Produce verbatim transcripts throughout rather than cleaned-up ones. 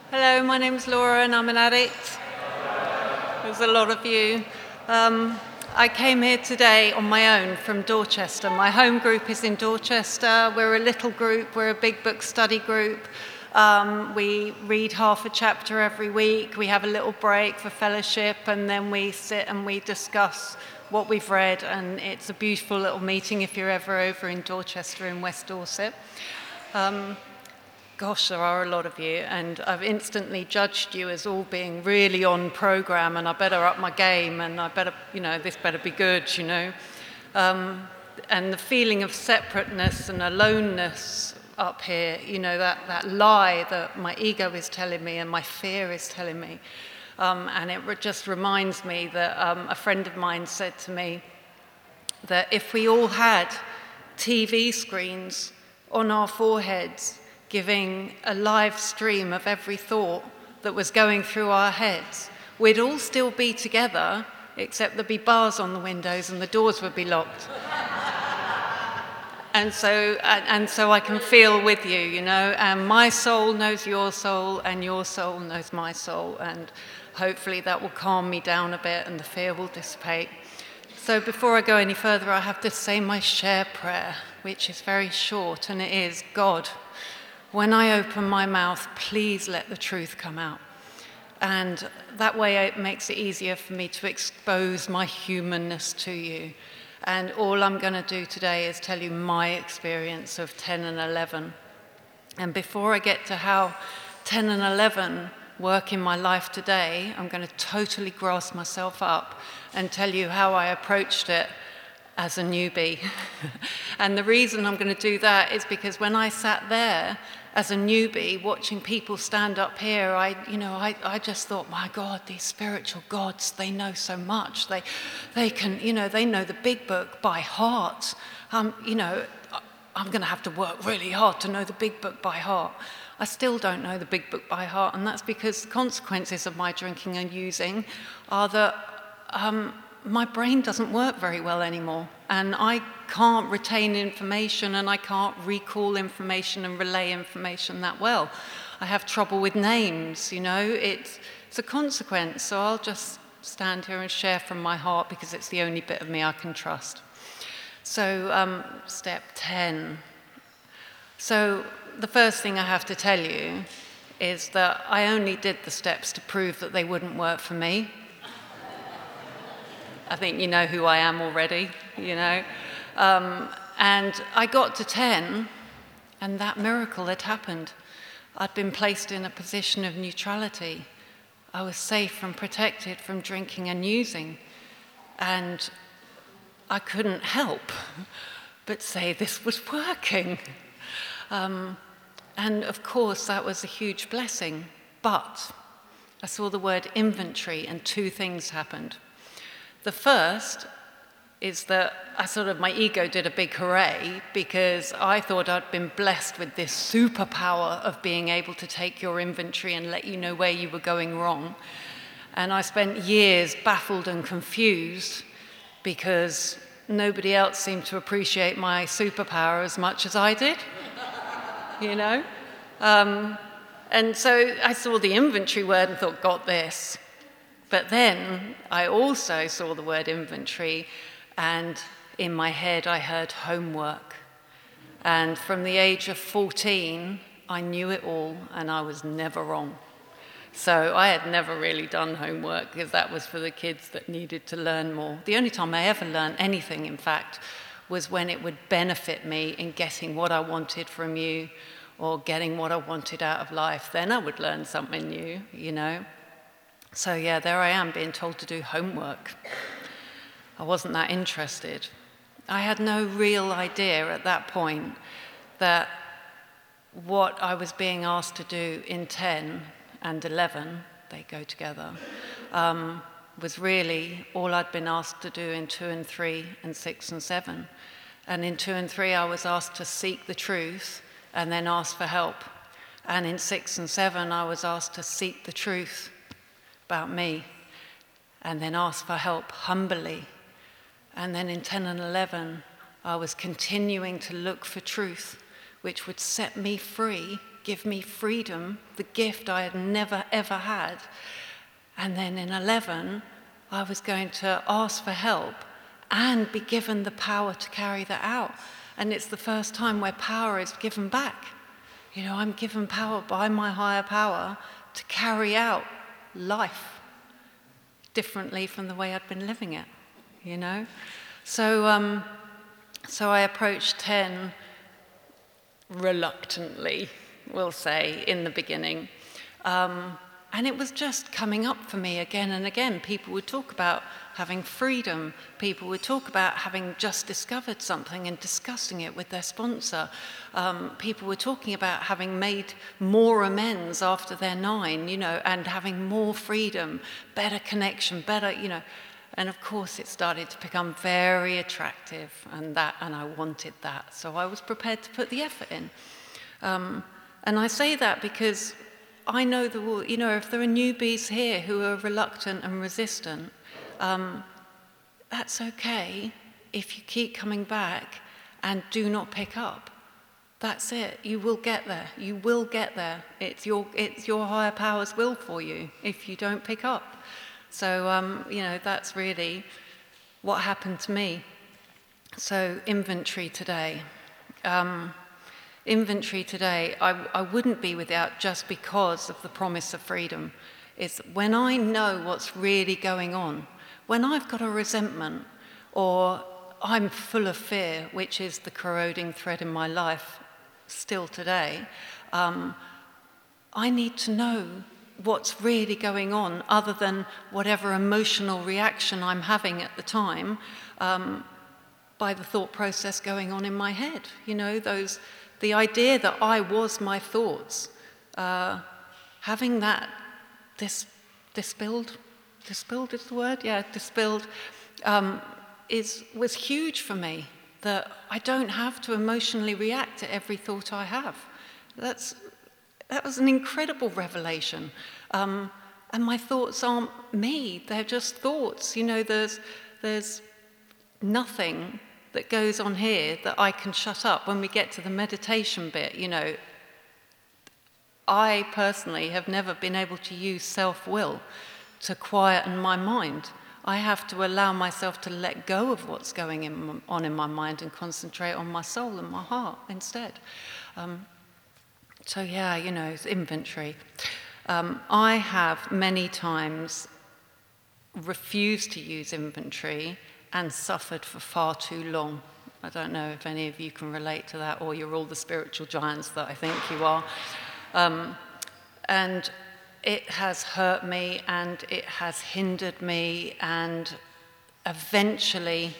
Hello, my name's Laura and I'm an addict. There's a lot of you. Um, I came here today on my own from Dorchester. My home group is in Dorchester. We're a little group. We're a big book study group. Um, we read half a chapter every week. We have a little break for fellowship, and then we sit and we discuss what we've read. And it's a beautiful little meeting if you're ever over in Dorchester in West Dorset. Um, Gosh, there are a lot of you, and I've instantly judged you as all being really on program, and I better up my game, and I better, you know, this better be good, you know. Um, and the feeling of separateness and aloneness up here, you know, that, that lie that my ego is telling me and my fear is telling me. Um, and it just reminds me that um, a friend of mine said to me that if we all had T V screens on our foreheads, giving a live stream of every thought that was going through our heads, we'd all still be together, except there'd be bars on the windows and the doors would be locked. and so, and, and so I can feel with you, you know, and my soul knows your soul and your soul knows my soul, and hopefully that will calm me down a bit and the fear will dissipate. So before I go any further, I have to say my share prayer, which is very short, and it is, God, when I open my mouth, please let the truth come out. And that way it makes it easier for me to expose my humanness to you. And all I'm going to do today is tell you my experience of ten and eleven. And before I get to how ten and eleven work in my life today, I'm going to totally grass myself up and tell you how I approached it as a newbie. And the reason I'm going to do that is because when I sat there as a newbie watching people stand up here, I, you know, I, I just thought, my God, these spiritual gods, they know so much. They, they can, you know, they know the big book by heart. Um, you know, I'm going to have to work really hard to know the big book by heart. I still don't know the big book by heart, and that's because the consequences of my drinking and using are that um, my brain doesn't work very well anymore, and I can't retain information and I can't recall information and relay information that well. I have trouble with names, you know, it's, it's a consequence, so I'll just stand here and share from my heart because it's the only bit of me I can trust. So, um, step ten. So, the first thing I have to tell you is that I only did the steps to prove that they wouldn't work for me. I think you know who I am already, you know. Um, and I got to ten, and that miracle had happened. I'd been placed in a position of neutrality. I was safe and protected from drinking and using. And I couldn't help but say this was working. Um, and of course, that was a huge blessing. But I saw the word inventory, and two things happened. The first is that I sort of, my ego did a big hooray because I thought I'd been blessed with this superpower of being able to take your inventory and let you know where you were going wrong. And I spent years baffled and confused because nobody else seemed to appreciate my superpower as much as I did, you know? Um, and so I saw the inventory word and thought, got this. But then I also saw the word inventory, and in my head I heard homework. And from the age of fourteen, I knew it all, and I was never wrong. So I had never really done homework, because that was for the kids that needed to learn more. The only time I ever learned anything, in fact, was when it would benefit me in getting what I wanted from you, or getting what I wanted out of life. Then I would learn something new, you know. So yeah, there I am being told to do homework. I wasn't that interested. I had no real idea at that point that what I was being asked to do in ten and eleven, they go together, um, was really all I'd been asked to do in two and three and six and seven. And in two and three, I was asked to seek the truth and then ask for help. And in six and seven, I was asked to seek the truth about me and then ask for help humbly. And then in ten and eleven, I was continuing to look for truth, which would set me free, give me freedom, the gift I had never, ever had. And then in eleven, I was going to ask for help and be given the power to carry that out. And it's the first time where power is given back. You know, I'm given power by my higher power to carry out life differently from the way I'd been living it, you know? So, um, so I approached ten reluctantly, we'll say, in the beginning. Um, and it was just coming up for me again and again. People would talk about having freedom. People would talk about having just discovered something and discussing it with their sponsor. Um, people were talking about having made more amends after they're nine, you know, and having more freedom, better connection, better, you know. And of course, it started to become very attractive, and that, and I wanted that. So I was prepared to put the effort in. Um, and I say that because I know that, you know, if there are newbies here who are reluctant and resistant, um, that's okay if you keep coming back and do not pick up. That's it. You will get there. You will get there. It's your, it's your higher power's will for you if you don't pick up. So, um, you know, that's really what happened to me. So, inventory today. Um, inventory today, I, I wouldn't be without just because of the promise of freedom. It's when I know what's really going on, when I've got a resentment or I'm full of fear, which is the corroding thread in my life still today, um, I need to know what's really going on other than whatever emotional reaction I'm having at the time um, by the thought process going on in my head. You know, those, the idea that I was my thoughts, uh, having that dis, dispelled, dispelled is the word? Yeah, dispelled, um, is, was huge for me, that I don't have to emotionally react to every thought I have. That's That was an incredible revelation. Um, and my thoughts aren't me, they're just thoughts. You know, there's, there's nothing that goes on here that I can shut up. When we get to the meditation bit, you know, I personally have never been able to use self-will to quieten my mind. I have to allow myself to let go of what's going in, on in my mind and concentrate on my soul and my heart instead. Um, So yeah, you know, it's inventory. Um, I have many times refused to use inventory and suffered for far too long. I don't know if any of you can relate to that, or you're all the spiritual giants that I think you are. Um, and it has hurt me, and it has hindered me, and eventually,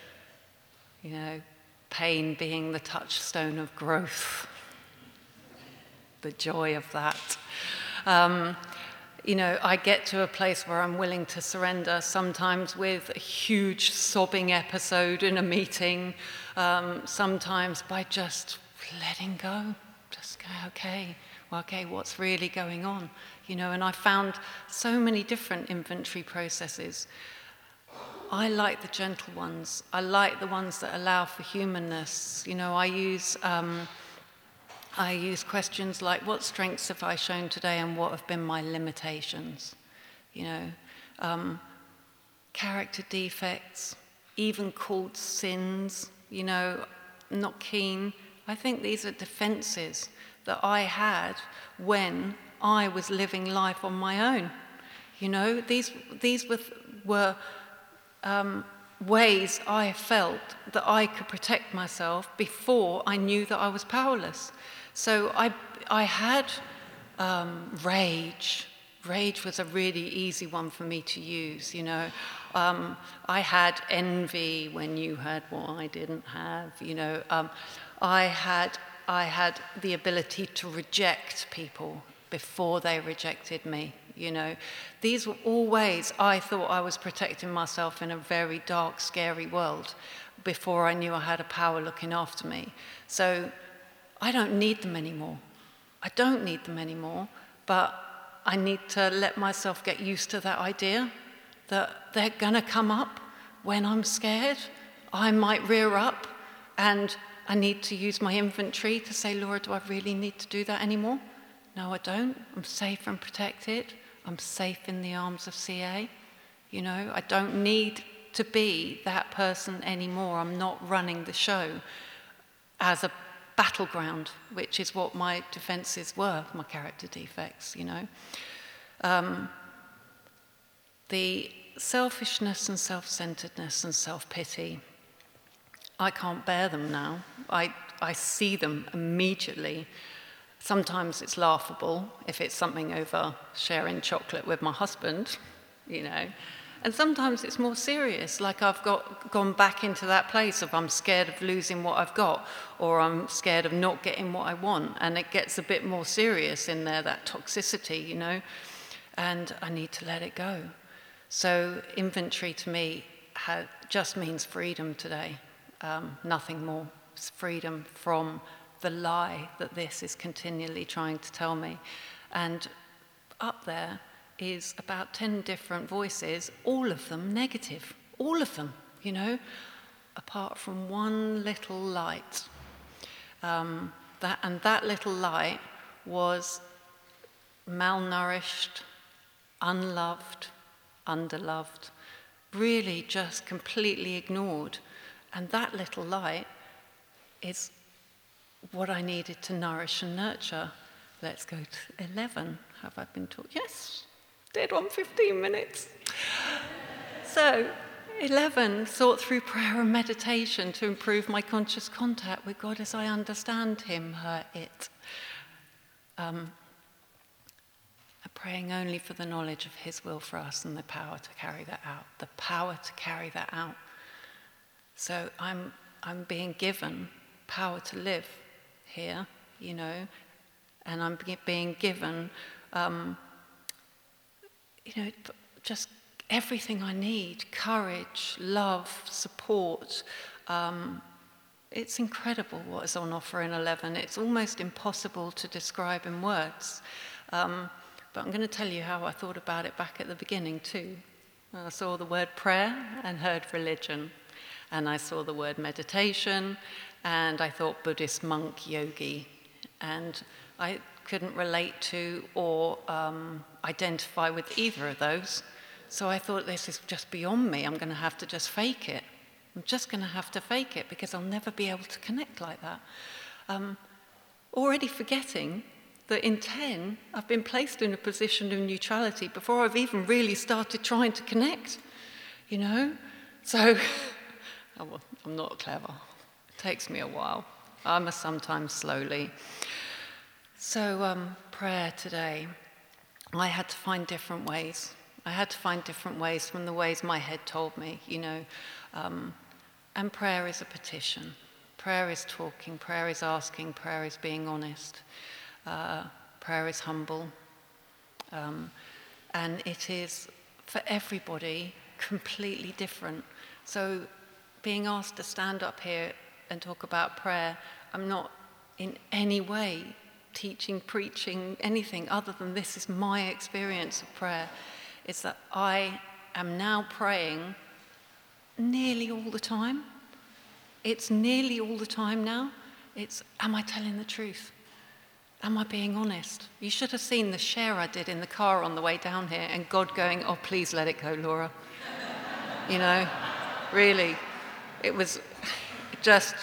you know, pain being the touchstone of growth. The joy of that. Um, you know, I get to a place where I'm willing to surrender, sometimes with a huge sobbing episode in a meeting, um, sometimes by just letting go, just go, okay, well, okay, what's really going on? You know, and I found so many different inventory processes. I like the gentle ones. I like the ones that allow for humanness. You know, I use... Um, I use questions like, what strengths have I shown today and what have been my limitations? You know, um, character defects, even called sins, you know, not keen. I think these are defenses that I had when I was living life on my own. You know, these, these were, were um, ways I felt that I could protect myself before I knew that I was powerless. So I, I had um, rage. Rage was a really easy one for me to use, you know. Um, I had envy when you had what I didn't have, you know. Um, I had, I had the ability to reject people before they rejected me, you know. These were all ways I thought I was protecting myself in a very dark, scary world before I knew I had a power looking after me. So I don't need them anymore. I don't need them anymore, but I need to let myself get used to that idea that they're gonna come up when I'm scared. I might rear up, and I need to use my inventory to say, Laura, do I really need to do that anymore? No, I don't. I'm safe and protected. I'm safe in the arms of C A. You know, I don't need to be that person anymore. I'm not running the show as a battleground, which is what my defenses were, my character defects, you know. Um, the selfishness and self-centeredness and self-pity, I can't bear them now. I, I see them immediately. Sometimes it's laughable if it's something over sharing chocolate with my husband, you know. And sometimes it's more serious, like I've got gone back into that place of I'm scared of losing what I've got, or I'm scared of not getting what I want, and it gets a bit more serious in there, that toxicity, you know, and I need to let it go. So inventory to me ha- just means freedom today, um, nothing more. It's freedom from the lie that this is continually trying to tell me. And up there is about ten different voices, all of them negative, all of them, you know, apart from one little light. Um, that, and that little light was malnourished, unloved, underloved, really just completely ignored. And that little light is what I needed to nourish and nurture. Let's go to eleven. Have I been taught? Yes. Did on fifteen minutes. So, eleven, sought through prayer and meditation to improve my conscious contact with God as I understand Him, her, it. Um, praying only for the knowledge of His will for us and the power to carry that out. The power to carry that out. So I'm, I'm being given power to live here, you know, and I'm being given um, you know, just everything I need, courage, love, support. Um, it's incredible what is on offer in eleven. It's almost impossible to describe in words. Um, but I'm going to tell you how I thought about it back at the beginning too. I saw the word prayer and heard religion. And I saw the word meditation and I thought Buddhist monk, yogi. And I couldn't relate to or um, identify with either of those. So I thought, this is just beyond me. I'm going to have to just fake it. I'm just going to have to fake it because I'll never be able to connect like that. Um, already forgetting that in ten, I've been placed in a position of neutrality before I've even really started trying to connect, you know? So, oh, well, I'm not clever. It takes me a while. I must sometimes slowly. So um, prayer today, I had to find different ways. I had to find different ways from the ways my head told me, you know. Um, and prayer is a petition. Prayer is talking, prayer is asking, prayer is being honest. Uh, prayer is humble. Um, and it is, for everybody, completely different. So being asked to stand up here and talk about prayer, I'm not in any way teaching, preaching, anything other than this is my experience of prayer. It's that I am now praying nearly all the time. It's nearly all the time now. It's, am I telling the truth? Am I being honest? You should have seen the share I did in the car on the way down here and God going, oh, please let it go, Laura. You know, really. It was just,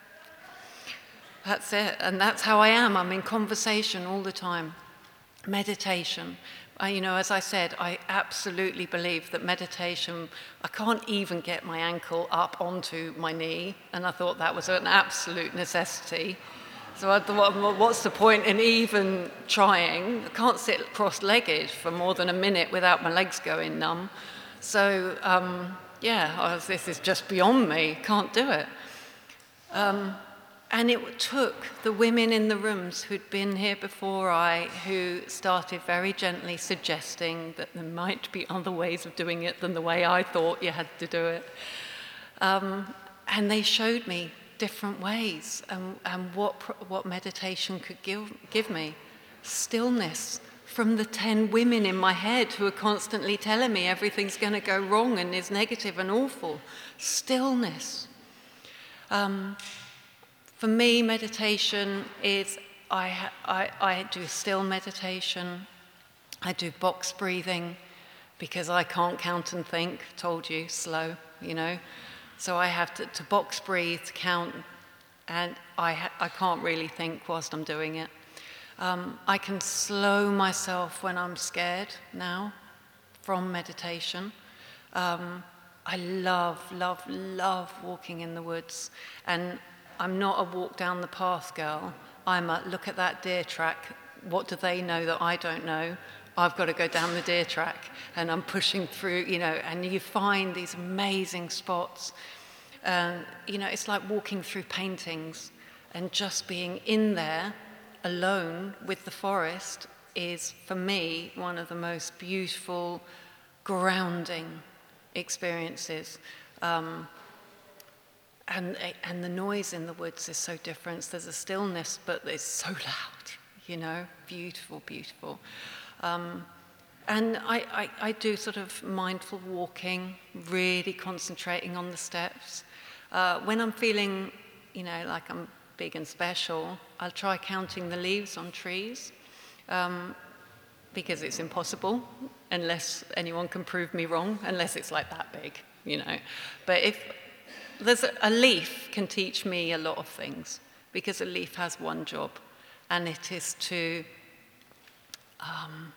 that's it. And that's how I am. I'm in conversation all the time. Meditation. I, you know, as I said, I absolutely believe that meditation, I can't even get my ankle up onto my knee, and I thought that was an absolute necessity. So I thought, well, what's the point in even trying? I can't sit cross-legged for more than a minute without my legs going numb. So, um, yeah, I was, this is just beyond me, can't do it. Um, And it took the women in the rooms who'd been here before I, who started very gently suggesting that there might be other ways of doing it than the way I thought you had to do it. Um, and they showed me different ways and, and what, what meditation could give, give me. Stillness from the ten women in my head who are constantly telling me everything's going to go wrong and is negative and awful. Stillness. Um, For me, meditation is I, I, I do still meditation, I do box breathing, because I can't count and think, told you, slow, you know. So I have to, to box breathe, to count, and I, ha- I can't really think whilst I'm doing it. Um, I can slow myself when I'm scared now from meditation. Um, I love, love, love walking in the woods. And I'm not a walk down the path girl. I'm a look at that deer track. What do they know that I don't know? I've got to go down the deer track. And I'm pushing through, you know, and you find these amazing spots. And, you know, it's like walking through paintings, and just being in there alone with the forest is, for me, one of the most beautiful, grounding experiences. Um, and, and the noise in the woods is so different. There's a stillness, but it's so loud, you know, beautiful, beautiful. Um, and I, I, I do sort of mindful walking, really concentrating on the steps. Uh, when I'm feeling, you know, like I'm big and special, I'll try counting the leaves on trees, um, because it's impossible unless anyone can prove me wrong, unless it's like that big, you know. But if there's a, a leaf can teach me a lot of things, because a leaf has one job, and it is to um,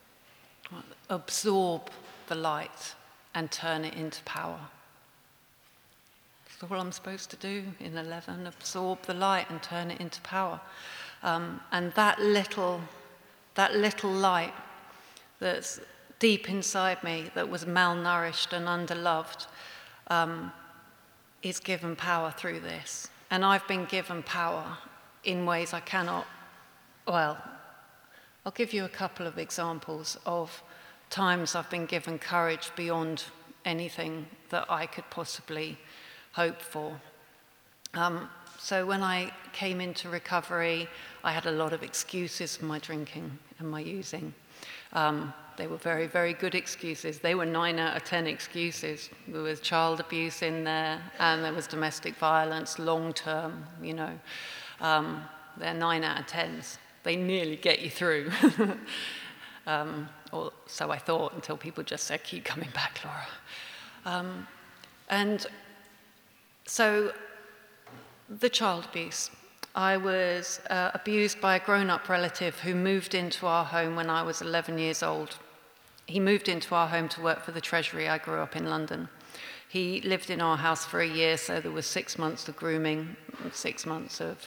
absorb the light and turn it into power. That's all I'm supposed to do in eleven, absorb the light and turn it into power. Um, and that little, that little light that's deep inside me, that was malnourished and underloved, um, is given power through this. And I've been given power in ways I cannot, well, I'll give you a couple of examples of times I've been given courage beyond anything that I could possibly hope for. Um, so when I came into recovery, I had a lot of excuses for my drinking and my using. Um, they were very, very good excuses. They were nine out of ten excuses. There was child abuse in there, and there was domestic violence, long term, you know. Um, they're nine out of tens. They nearly get you through. um, or so I thought, until people just said, keep coming back, Laura. Um, and so the child abuse. I was uh, abused by a grown-up relative who moved into our home when I was eleven years old. He moved into our home to work for the Treasury. I grew up in London. He lived in our house for a year, so there was six months of grooming, six months of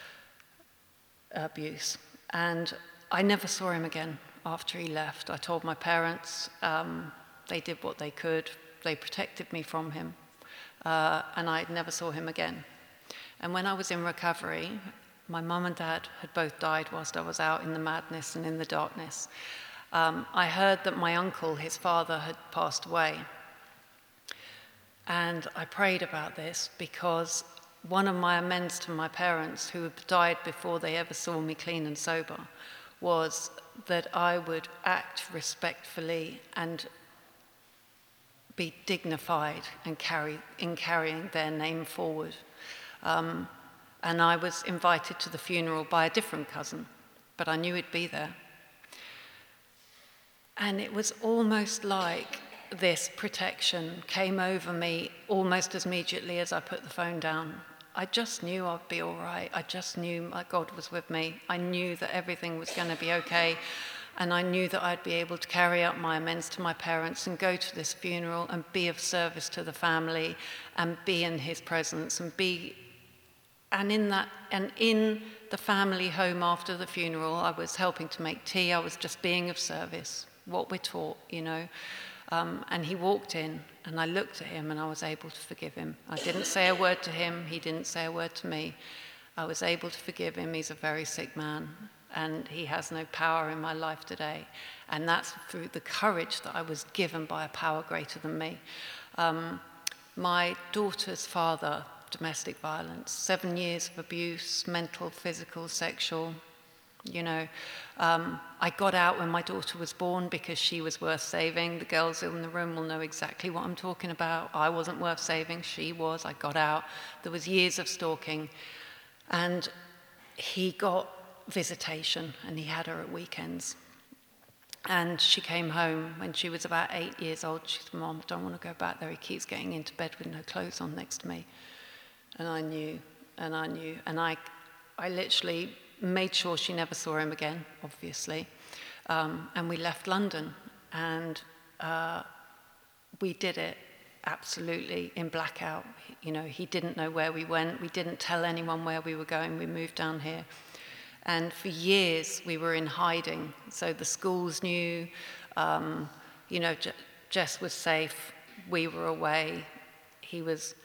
abuse. And I never saw him again after he left. I told my parents, um, they did what they could. They protected me from him, uh, and I never saw him again. And when I was in recovery, my mum and dad had both died whilst I was out in the madness and in the darkness. Um, I heard that my uncle, his father, had passed away. And I prayed about this because one of my amends to my parents, who had died before they ever saw me clean and sober, was that I would act respectfully and be dignified and carry, in carrying their name forward. Um, and I was invited to the funeral by a different cousin, but I knew he'd be there. And it was almost like this protection came over me almost as immediately as I put the phone down. I just knew I'd be all right. I just knew my God was with me. I knew that everything was going to be okay. And I knew that I'd be able to carry out my amends to my parents and go to this funeral and be of service to the family and be in his presence and be, and in that, and in the family home after the funeral, I was helping to make tea. I was just being of service, what we're taught, you know. Um, and he walked in, and I looked at him, and I was able to forgive him. I didn't say a word to him. He didn't say a word to me. I was able to forgive him. He's a very sick man, and he has no power in my life today. And that's through the courage that I was given by a power greater than me. Um, my daughter's father, domestic violence, seven years of abuse, mental, physical, sexual. You know, um, I got out when my daughter was born because she was worth saving. The girls in the room will know exactly what I'm talking about. I wasn't worth saving, she was. I got out. There was years of stalking. And he got visitation, and he had her at weekends. And she came home when she was about eight years old. She said, "Mom, I don't want to go back there. He keeps getting into bed with no clothes on next to me." And I knew, and I knew, and I, I literally made sure she never saw him again, obviously. Um, and we left London, and uh, we did it absolutely in blackout. You know, he didn't know where we went. We didn't tell anyone where we were going. We moved down here. And for years, we were in hiding. So the schools knew, um, you know, Je- Jess was safe. We were away. He was...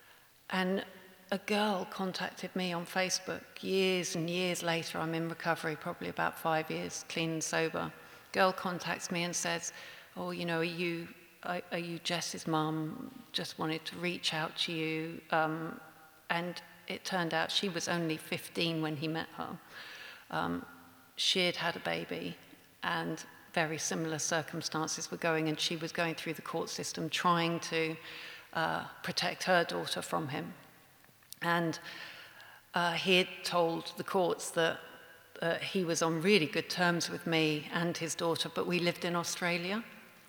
And a girl contacted me on Facebook years and years later. I'm in recovery, probably about five years, clean and sober. Girl contacts me and says, "Oh, you know, are you are, are you Jess's mum? Just wanted to reach out to you." Um, and it turned out she was only fifteen when he met her. Um, she had had a baby, and very similar circumstances were going, and she was going through the court system trying to uh, protect her daughter from him. And uh, he had told the courts that uh, he was on really good terms with me and his daughter, but we lived in Australia.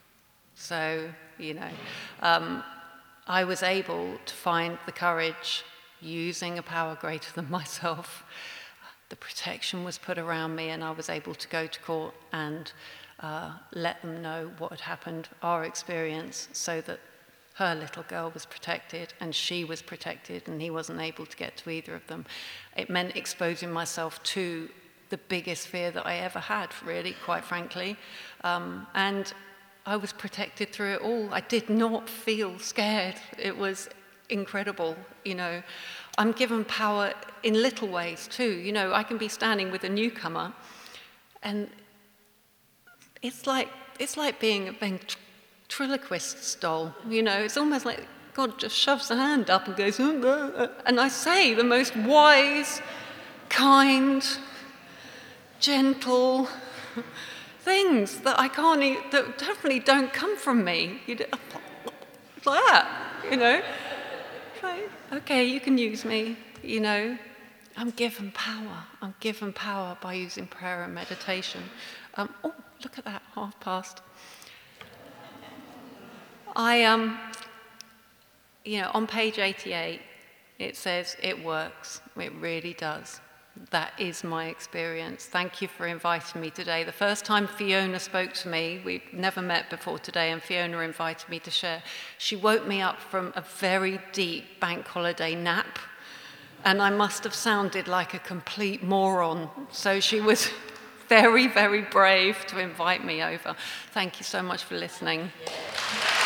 So, you know, um, I was able to find the courage, using a power greater than myself. The protection was put around me, and I was able to go to court and uh, let them know what had happened, our experience, so that her little girl was protected, and she was protected, and he wasn't able to get to either of them. It meant exposing myself to the biggest fear that I ever had, really, quite frankly. Um, and I was protected through it all. I did not feel scared. It was incredible, you know. I'm given power in little ways, too. You know, I can be standing with a newcomer, and it's like, it's like being a ventriloquist doll, you know. It's almost like God just shoves a hand up and goes, "Oh, uh, uh," and I say the most wise, kind, gentle things that I can't, e- that definitely don't come from me. You know, like that, you know. Like, okay, you can use me, you know. I'm given power. I'm given power by using prayer and meditation. Um, oh, look at that, half past. I, um, you know, on page eighty-eight, it says it works. It really does. That is my experience. Thank you for inviting me today. The first time Fiona spoke to me, we'd never met before today, and Fiona invited me to share. She woke me up from a very deep bank holiday nap, and I must have sounded like a complete moron. So she was very, very brave to invite me over. Thank you so much for listening.